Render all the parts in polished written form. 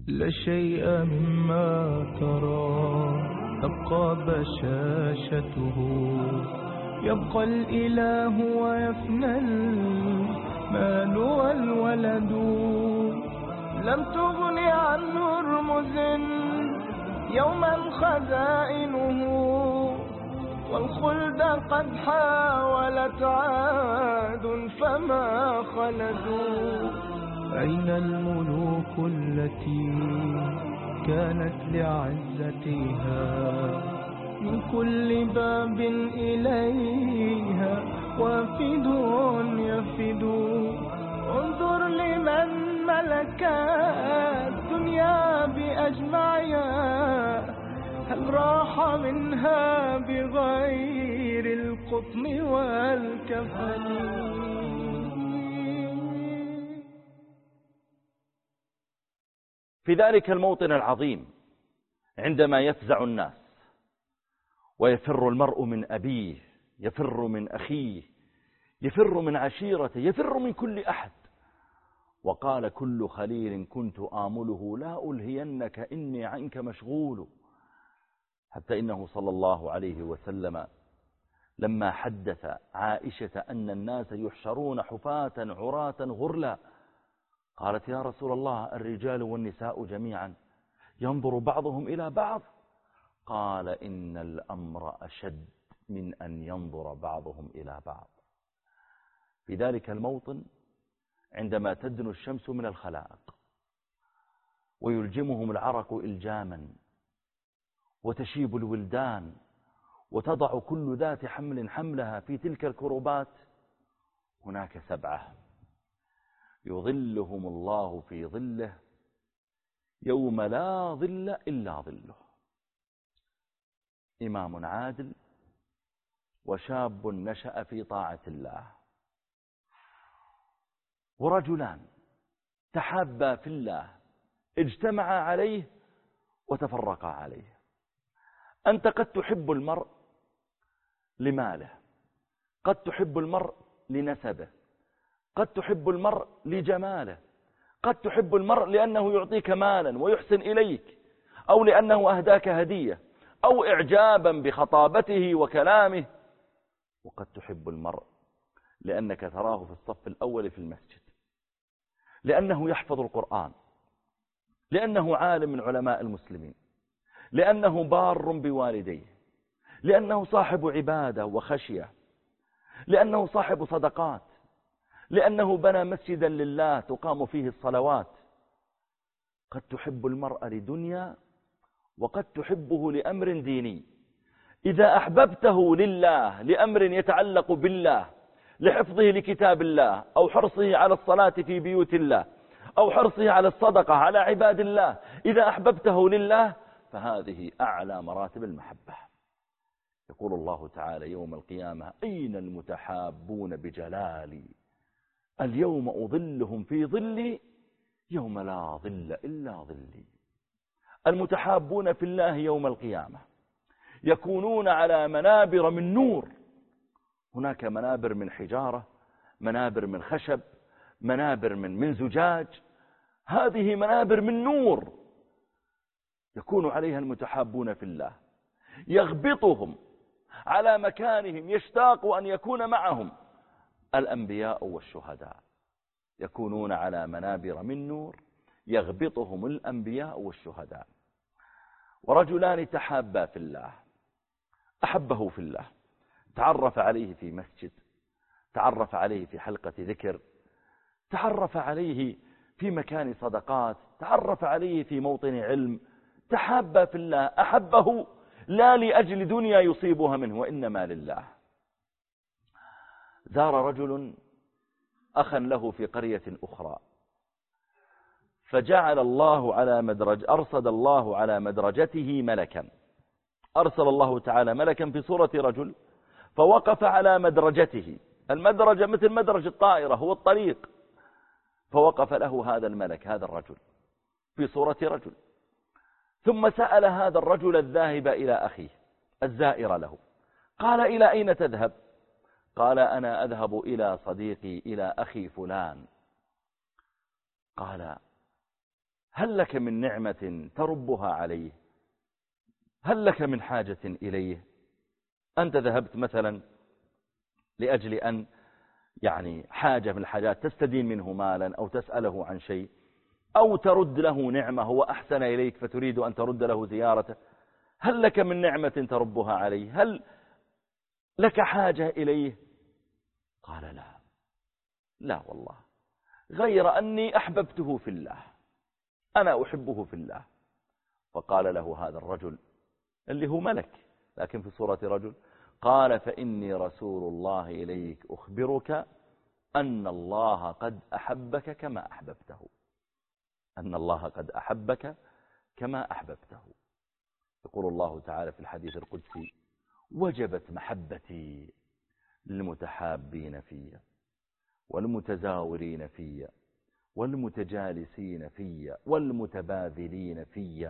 لا شيء مما ترى تبقى بشاشته، يبقى الإله ويفنى المال والولد. لم تغن عنه رمز يوما خزائنه، والخلد قد حاولت عاد فما خلدوا. أين الملوك التي كانت لعزتها من كل باب إليها وافد يفد؟ انظر لمن ملك الدنيا بأجمعها، هل راح منها بغير القطن والكفن؟ في ذلك الموطن العظيم عندما يفزع الناس ويفر المرء من أبيه، يفر من أخيه، يفر من عشيرته، يفر من كل أحد، وقال كل خليل كنت آمله لا ألهينك إني عنك مشغول. حتى إنه صلى الله عليه وسلم لما حدث عائشة أن الناس يحشرون حفاة عراة غرلا، قالت يا رسول الله الرجال والنساء جميعا ينظر بعضهم إلى بعض؟ قال إن الأمر أشد من أن ينظر بعضهم إلى بعض. في ذلك الموطن عندما تدنو الشمس من الخلائق ويلجمهم العرق إلجاما وتشيب الولدان وتضع كل ذات حمل حملها في تلك الكربات، هناك 7 يظلهم الله في ظله يوم لا ظل إلا ظله: إمام عادل، وشاب نشأ في طاعة الله، ورجلان تحابا في الله اجتمعا عليه وتفرقا عليه. أنت قد تحب المرء لماله، قد تحب المرء لنسبه، قد تحب المرء لجماله، قد تحب المرء لأنه يعطيك مالا ويحسن إليك، أو لأنه أهداك هدية، أو إعجابا بخطابته وكلامه، وقد تحب المرء لأنك تراه في الصف الأول في المسجد، لأنه يحفظ القرآن، لأنه عالم من علماء المسلمين، لأنه بار بوالديه، لأنه صاحب عبادة وخشية، لأنه صاحب صدقات، لأنه بنى مسجدا لله تقام فيه الصلوات. قد تحب المرء لدنيا، وقد تحبه لأمر ديني. إذا أحببته لله لأمر يتعلق بالله، لحفظه لكتاب الله، أو حرصه على الصلاة في بيوت الله، أو حرصه على الصدقة على عباد الله، إذا أحببته لله فهذه أعلى مراتب المحبة. يقول الله تعالى يوم القيامة: أين المتحابون بجلالي اليوم أظلهم في ظلي يوم لا ظل إلا ظلي. المتحابون في الله يوم القيامة يكونون على منابر من نور. هناك منابر من حجارة، منابر من خشب، منابر من زجاج. هذه منابر من نور يكون عليها المتحابون في الله، يغبطهم على مكانهم، يشتاق أن يكون معهم الأنبياء والشهداء. يكونون على منابر من نور يغبطهم الأنبياء والشهداء. ورجلان تحابا في الله، أحبه في الله، تعرف عليه في مسجد، تعرف عليه في حلقة ذكر، تعرف عليه في مكان صدقات، تعرف عليه في موطن علم، تحابا في الله، أحبه لا لأجل دنيا يصيبها منه، وإنما لله. زار رجل أخا له في قرية أخرى، فجعل الله على أرصد الله على مدرجته ملكا. أرسل الله تعالى ملكا في صورة رجل، فوقف على مدرجته. المدرجة مثل مدرج الطائرة، هو الطريق. فوقف له هذا الملك، هذا الرجل في صورة رجل. ثم سأل هذا الرجل الذاهب إلى أخيه الزائر له، قال: إلى أين تذهب؟ قال: أنا أذهب إلى صديقي، إلى أخي فلان. قال: هل لك من نعمة تربها عليه؟ هل لك من حاجة إليه؟ أنت ذهبت مثلا لأجل أن حاجة من الحاجات تستدين منه مالا أو تسأله عن شيء أو ترد له نعمة هو أحسن إليك فتريد أن ترد له زيارته. هل لك من نعمة تربها عليه؟ هل لك حاجة إليه؟ قال لا والله، غير أني أحببته في الله، أنا أحبه في الله. فقال له هذا الرجل اللي هو ملك لكن في صورة رجل، قال فإني رسول الله إليك أخبرك أن الله قد أحبك كما أحببته، أن الله قد أحبك كما أحببته. يقول الله تعالى في الحديث القدسي: وجبت محبتي للمتحابين في والمتزاورين في والمتجالسين في والمتباذلين في.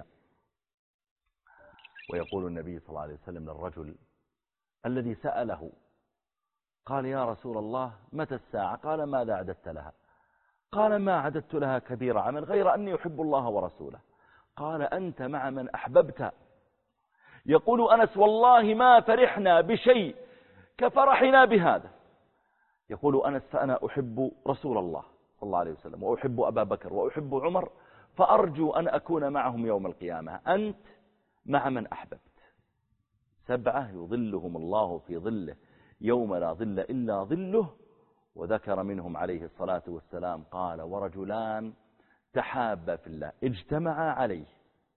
ويقول النبي صلى الله عليه وسلم للرجل الذي سأله قال: يا رسول الله متى الساعة؟ قال: ماذا أعددت لها؟ قال: ما أعددت لها كبير عمل غير أني يحب الله ورسوله. قال: أنت مع من أحببت. يقول أنس: والله ما فرحنا بشيء كفرحنا بهذا. يقول أنس: فأنا أحب رسول الله صلى الله عليه وسلم وأحب أبا بكر وأحب عمر، فأرجو أن أكون معهم يوم القيامة. أنت مع من أحببت. 7 يظلهم الله في ظله يوم لا ظل إلا ظله. وذكر منهم عليه الصلاة والسلام قال: ورجلان تحابا في الله اجتمعا عليه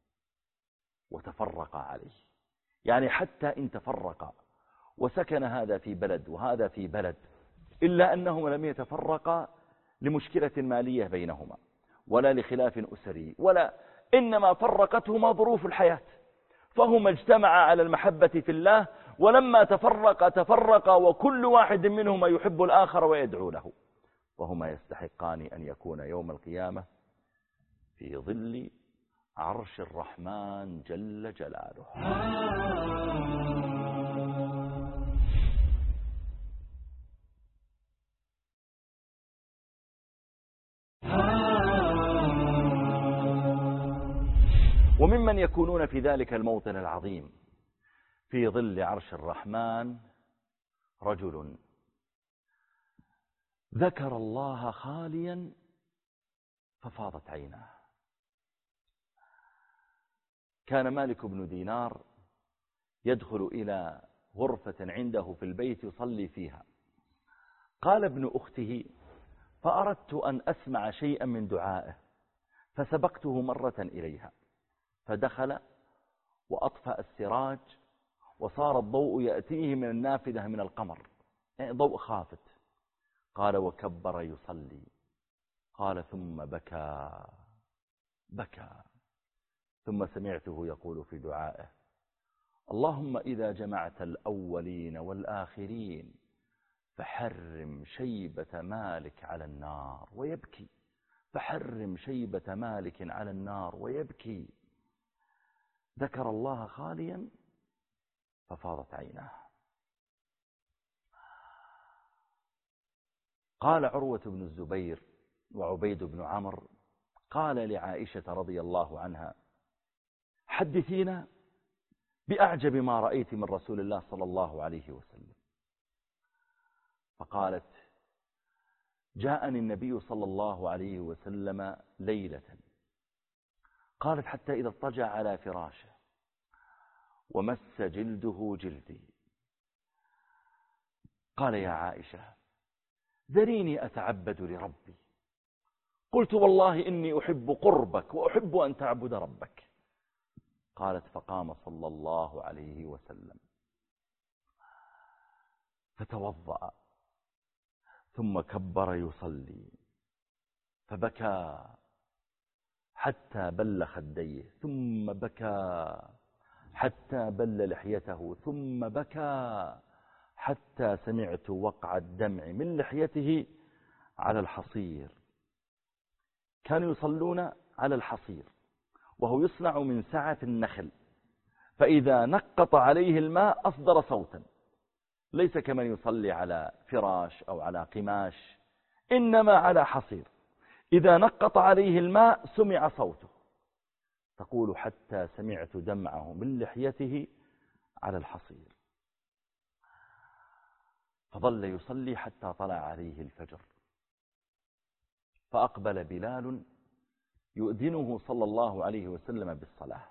وتفرقا عليه. يعني حتى إن تفرقا وسكن هذا في بلد وهذا في بلد، إلا أنهما لم يتفرقا لمشكلة مالية بينهما ولا لخلاف أسري، ولا إنما فرقتهما ظروف الحياة، فهما اجتمعا على المحبة في الله، ولما تفرقا وكل واحد منهما يحب الآخر ويدعو له، وهما يستحقان أن يكون يوم القيامة في ظل عرش الرحمن جل جلاله. وممن يكونون في ذلك الموطن العظيم في ظل عرش الرحمن رجل ذكر الله خاليا ففاضت عيناه. كان مالك بن دينار يدخل إلى غرفة عنده في البيت يصلي فيها. قال ابن أخته: فأردت أن أسمع شيئا من دعائه فسبقته مرة إليها، فدخل وأطفأ السراج وصار الضوء يأتيه من النافذة من القمر، يعني ضوء خافت. قال: وكبر يصلي. قال: ثم بكى ثم سمعته يقول في دعائه: اللهم إذا جمعت الأولين والآخرين فحرم شيبة مالك على النار، ويبكي. فحرم شيبة مالك على النار ويبكي. ذكر الله خاليا ففاضت عيناه. قال عروة بن الزبير وعبيد بن عمرو قال لعائشة رضي الله عنها: حدثينا بأعجب ما رأيت من رسول الله صلى الله عليه وسلم. فقالت: جاءني النبي صلى الله عليه وسلم ليلة، قالت حتى إذا اضطجع على فراشه ومس جلده جلدي قال: يا عائشة ذريني أتعبد لربي. قلت: والله إني أحب قربك وأحب أن تعبد ربك. قالت: فقام صلى الله عليه وسلم فتوضأ ثم كبر يصلي، فبكى حتى بل خديه، ثم بكى حتى بل لحيته، ثم بكى حتى سمعت وقع الدمع من لحيته على الحصير. كانوا يصلون على الحصير وهو يصنع من سعة النخل، فإذا نقط عليه الماء أصدر صوتا، ليس كمن يصلي على فراش أو على قماش، إنما على حصير. إذا نقط عليه الماء سمع صوته. تقول حتى سمعت دمعه من لحيته على الحصير. فظل يصلي حتى طلع عليه الفجر، فأقبل بلال يؤذنه صلى الله عليه وسلم بالصلاة،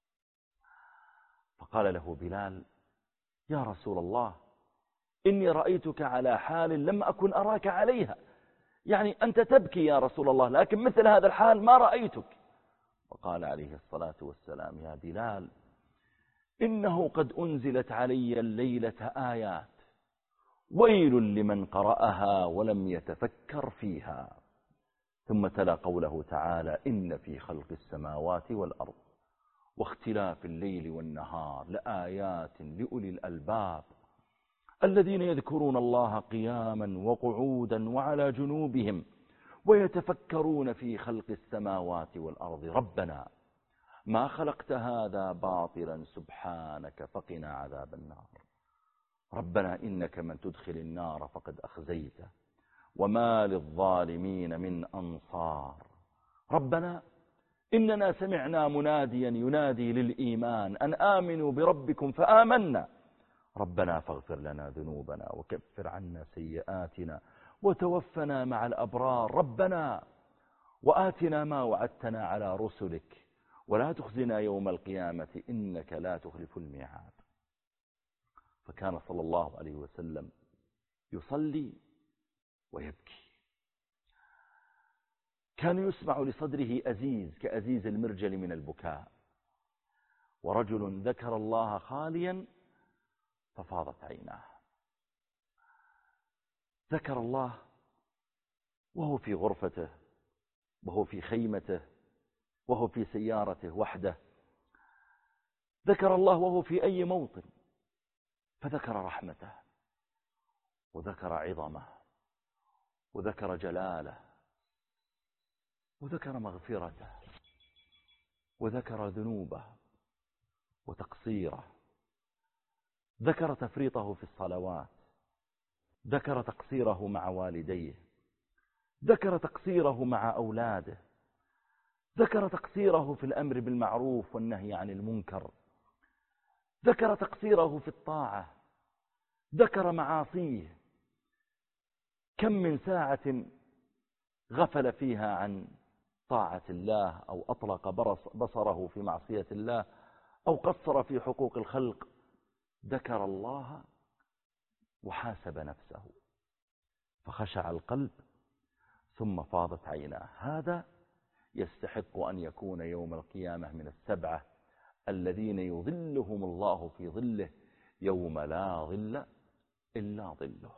فقال له بلال: يا رسول الله، إني رأيتك على حال لم أكن أراك عليها، يعني أنت تبكي يا رسول الله، لكن مثل هذا الحال ما رأيتك. وقال عليه الصلاة والسلام: يا بلال، إنه قد أنزلت علي الليلة آيات، ويل لمن قرأها ولم يتفكر فيها. ثم تلا قوله تعالى: إن في خلق السماوات والأرض واختلاف الليل والنهار لآيات لأولي الألباب الذين يذكرون الله قياما وقعودا وعلى جنوبهم ويتفكرون في خلق السماوات والأرض ربنا ما خلقت هذا باطلا سبحانك فقنا عذاب النار. ربنا إنك من تدخل النار فقد أخزيته وما للظالمين من أنصار. ربنا إننا سمعنا مناديا ينادي للإيمان أن آمنوا بربكم فآمنا. ربنا فاغفر لنا ذنوبنا وكفر عنا سيئاتنا وتوفنا مع الأبرار. ربنا وآتنا ما وعدتنا على رسلك ولا تخزنا يوم القيامة إنك لا تخلف الميعاد. فكان صلى الله عليه وسلم يصلي ويبكي، كان يسمع لصدره أزيز كأزيز المرجل من البكاء. ورجل ذكر الله خاليا ففاضت عيناه. ذكر الله وهو في غرفته، وهو في خيمته، وهو في سيارته وحده. ذكر الله وهو في أي موطن، فذكر رحمته وذكر عظمه وذكر جلاله وذكر مغفرته وذكر ذنوبه وتقصيره. ذكر تفريطه في الصلوات، ذكر تقصيره مع والديه، ذكر تقصيره مع أولاده، ذكر تقصيره في الأمر بالمعروف والنهي عن المنكر، ذكر تقصيره في الطاعة، ذكر معاصيه. كم من ساعة غفل فيها عن طاعة الله أو أطلق بصره في معصية الله أو قصر في حقوق الخلق. ذكر الله وحاسب نفسه فخشع القلب ثم فاضت عيناه. هذا يستحق أن يكون يوم القيامة من السبعة الذين يظلهم الله في ظله يوم لا ظل إلا ظله.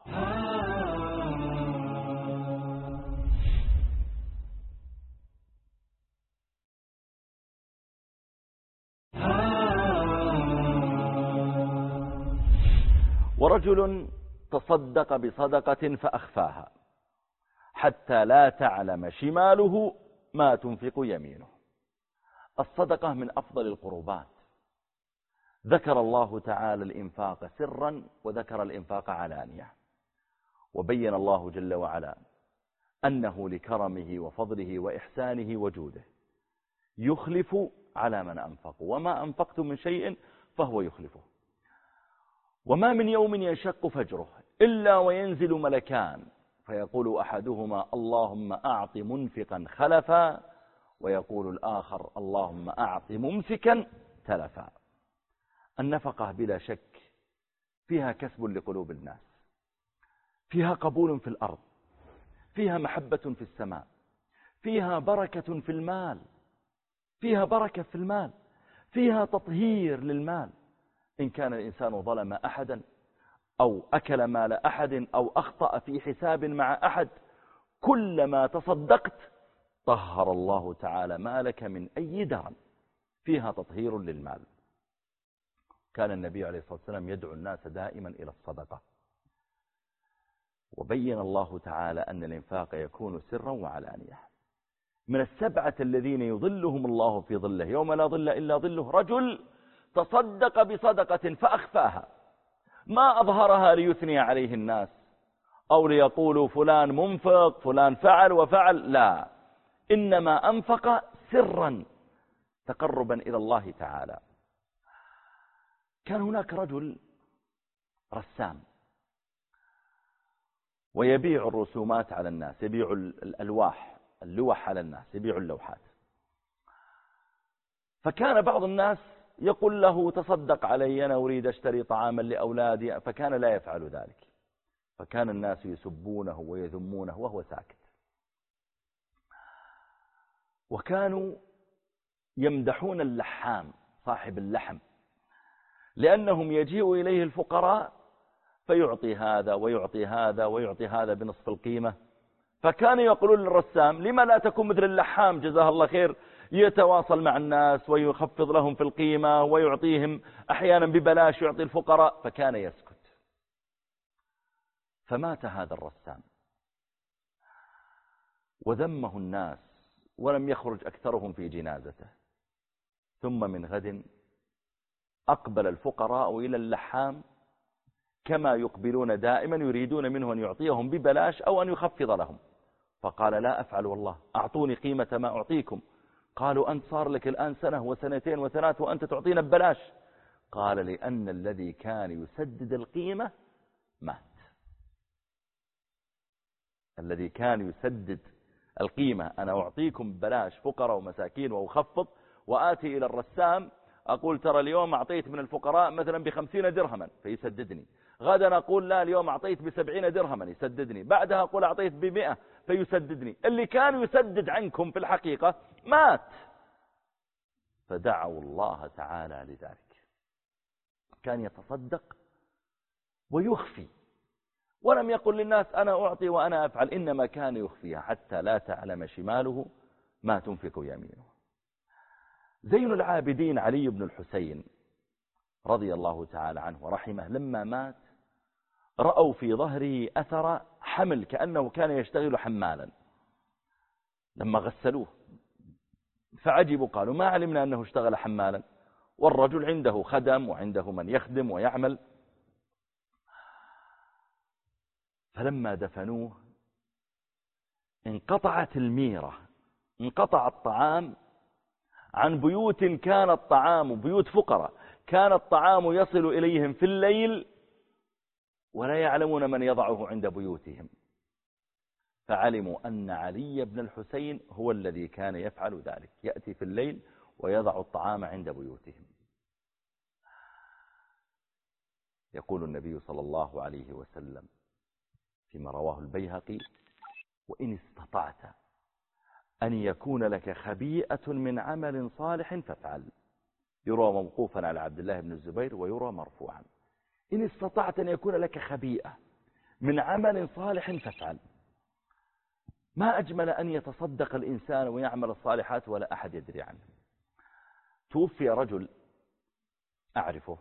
ورجل تصدق بصدقة فأخفاها حتى لا تعلم شماله ما تنفق يمينه. الصدقة من أفضل القربات. ذكر الله تعالى الإنفاق سرا وذكر الإنفاق علانية، وبين الله جل وعلا أنه لكرمه وفضله وإحسانه وجوده يخلف على من أنفق، وما أنفقتم من شيء فهو يخلفه. وما من يوم ينشق فجره إلا وينزل ملكان فيقول أحدهما اللهم أعط منفقا خلفا، ويقول الآخر اللهم أعط ممسكا تلفا. النفقة بلا شك فيها كسب لقلوب الناس، فيها قبول في الأرض، فيها محبة في السماء، فيها بركة في المال، فيها بركة في المال، فيها تطهير للمال. إن كان الإنسان ظلم أحدا أو أكل مال أحد أو أخطأ في حساب مع أحد، كلما تصدقت طهر الله تعالى مالك من أي درن. فيها تطهير للمال. كان النبي عليه الصلاة والسلام يدعو الناس دائما إلى الصدقة، وبين الله تعالى أن الإنفاق يكون سرا وعلانية. من السبعة الذين يظلهم الله في ظله يوم لا ظل إلا ظله رجل تصدق بصدقة فأخفاها، ما أظهرها ليثني عليه الناس أو ليقولوا فلان منفق فلان فعل وفعل، لا، إنما أنفق سرا تقربا إلى الله تعالى. كان هناك رجل رسام ويبيع الرسومات على الناس، يبيع اللوح على الناس، يبيع اللوحات. فكان بعض الناس يقول له تصدق علي، أنا أريد أشتري طعاما لأولادي، فكان لا يفعل ذلك، فكان الناس يسبونه ويذمونه وهو ساكت. وكانوا يمدحون اللحام صاحب اللحم، لأنهم يجيء إليه الفقراء فيعطي هذا ويعطي هذا ويعطي هذا بنصف القيمة. فكانوا يقولون للرسام لما لا تكون مثل اللحام جزاه الله خير، يتواصل مع الناس ويخفض لهم في القيمة ويعطيهم أحيانا ببلاش، يعطي الفقراء. فكان يسكت. فمات هذا الرسام وذمه الناس ولم يخرج أكثرهم في جنازته. ثم من غد أقبل الفقراء إلى اللحام كما يقبلون دائما، يريدون منه أن يعطيهم ببلاش أو أن يخفض لهم. فقال لا أفعل والله، أعطوني قيمة ما أعطيكم. قالوا أنت صار لك الآن سنة وسنتين وثلاث وأنت تعطينا ببلاش. قال لأن الذي كان يسدد القيمة مات. الذي كان يسدد القيمة، أنا أعطيكم ببلاش فقراء ومساكين وأخفض، وآتي إلى الرسام أقول ترى اليوم أعطيت من الفقراء مثلا ب50 درهما فيسددني، غدا أقول لا اليوم أعطيت ب70 درهما يسددني، بعدها أقول أعطيت ب100 فيسددني. اللي كان يسدد عنكم في الحقيقة مات. فدعوا الله تعالى لذلك. كان يتصدق ويخفي، ولم يقل للناس أنا أعطي وأنا أفعل، إنما كان يخفيها حتى لا تعلم شماله ما تنفق يمينه. زين العابدين علي بن الحسين رضي الله تعالى عنه ورحمه لما مات رأوا في ظهره أثر حمل كأنه كان يشتغل حمالا. لما غسلوه فعجبوا، قالوا ما علمنا أنه اشتغل حمالا، والرجل عنده خدم وعنده من يخدم ويعمل. فلما دفنوه انقطعت الميرة، انقطع الطعام عن بيوت كان الطعام، بيوت فقراء كان الطعام يصل إليهم في الليل ولا يعلمون من يضعه عند بيوتهم. فعلموا أن علي بن الحسين هو الذي كان يفعل ذلك، يأتي في الليل ويضع الطعام عند بيوتهم. يقول النبي صلى الله عليه وسلم فيما رواه البيهقي: وإن استطعت أن يكون لك خبيئة من عمل صالح فافعل. يروى موقوفا على عبد الله بن الزبير ويروى مرفوعا: إن استطعت أن يكون لك خبيئة من عمل صالح فافعل. ما أجمل أن يتصدق الإنسان ويعمل الصالحات ولا أحد يدري عنه. توفي رجل أعرفه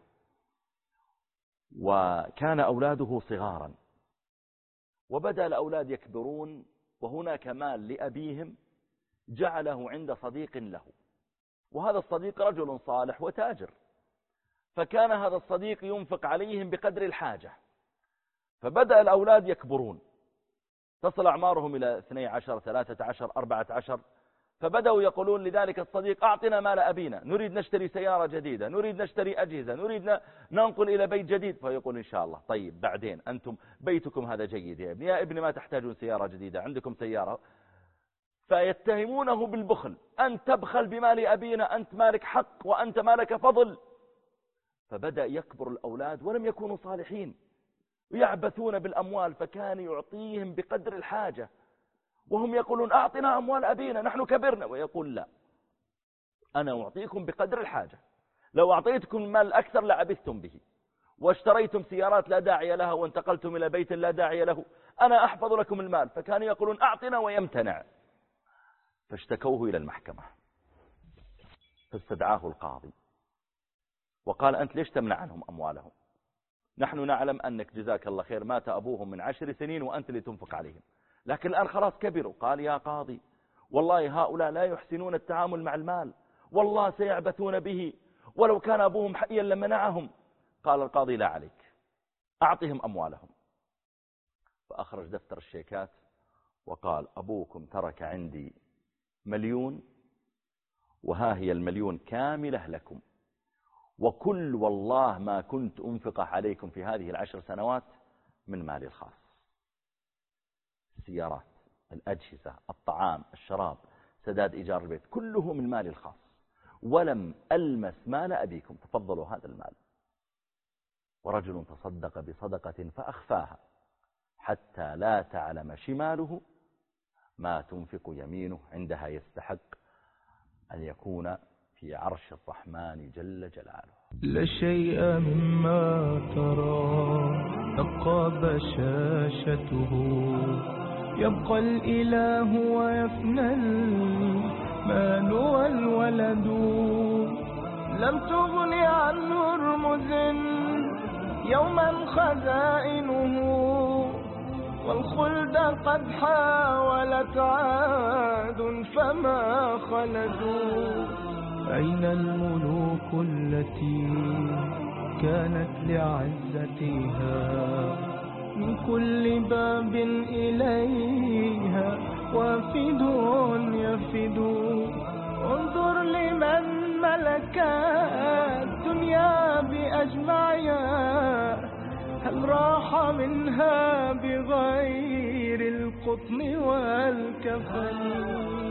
وكان أولاده صغارا، وبدأ الأولاد يكبرون وهناك مال لأبيهم جعله عند صديق له، وهذا الصديق رجل صالح وتاجر، فكان هذا الصديق ينفق عليهم بقدر الحاجة. فبدأ الأولاد يكبرون، تصل أعمارهم إلى 12 13 14، فبدأوا يقولون لذلك الصديق: أعطنا مال أبينا، نريد نشتري سيارة جديدة، نريد نشتري أجهزة، نريد ننقل إلى بيت جديد. فيقول: إن شاء الله، طيب بعدين، أنتم بيتكم هذا جيد يا ابني، يا ابني ما تحتاجون سيارة جديدة، عندكم سيارة. فيتهمونه بالبخل: أنت تبخل بمال أبينا، أنت مالك حق وأنت مالك فضل. فبدأ يكبر الأولاد ولم يكونوا صالحين ويعبثون بالأموال، فكان يعطيهم بقدر الحاجة، وهم يقولون: أعطنا أموال أبينا نحن كبرنا. ويقول: لا، أنا أعطيكم بقدر الحاجة، لو أعطيتكم المال أكثر لعبثتم به واشتريتم سيارات لا داعي لها وانتقلتم إلى بيت لا داعي له، أنا أحفظ لكم المال. فكانوا يقولون: أعطنا ويمتنع. فاشتكوه إلى المحكمة، فاستدعاه القاضي وقال: أنت ليش تمنع عنهم أموالهم؟ نحن نعلم أنك جزاك الله خير مات أبوهم من 10 سنين وأنت اللي تنفق عليهم، لكن الآن خلاص كبروا. قال: يا قاضي، والله هؤلاء لا يحسنون التعامل مع المال، والله سيعبثون به، ولو كان أبوهم حيا لمنعهم. قال القاضي: لا عليك، أعطهم أموالهم. فأخرج دفتر الشيكات وقال: أبوكم ترك عندي 1,000,000 وها هي المليون كاملة لكم، وكل والله ما كنت أنفقه عليكم في هذه 10 سنوات من مالي الخاص. السيارات، الأجهزة، الطعام، الشراب، سداد إيجار البيت، كله من مالي الخاص، ولم ألمس مال أبيكم، تفضلوا هذا المال. ورجل تصدق بصدقة فأخفاها حتى لا تعلم شماله ما تنفق يمينه، عندها يستحق أن يكون في عرش الرحمن جل جلاله. لا شيء مما ترى تبقى بشاشته، يبقى الإله ويفنى المال والولد. لم تغن عن هرمز يوما خزائنه، والخلد قد حاولت عاد فما خلدوا. أين الملوك التي كانت لعزتها من كل باب إليها وافد يفد؟ انظر لمن ملك الدنيا بأجمعها، هل راح منها بغير القطن والكفن؟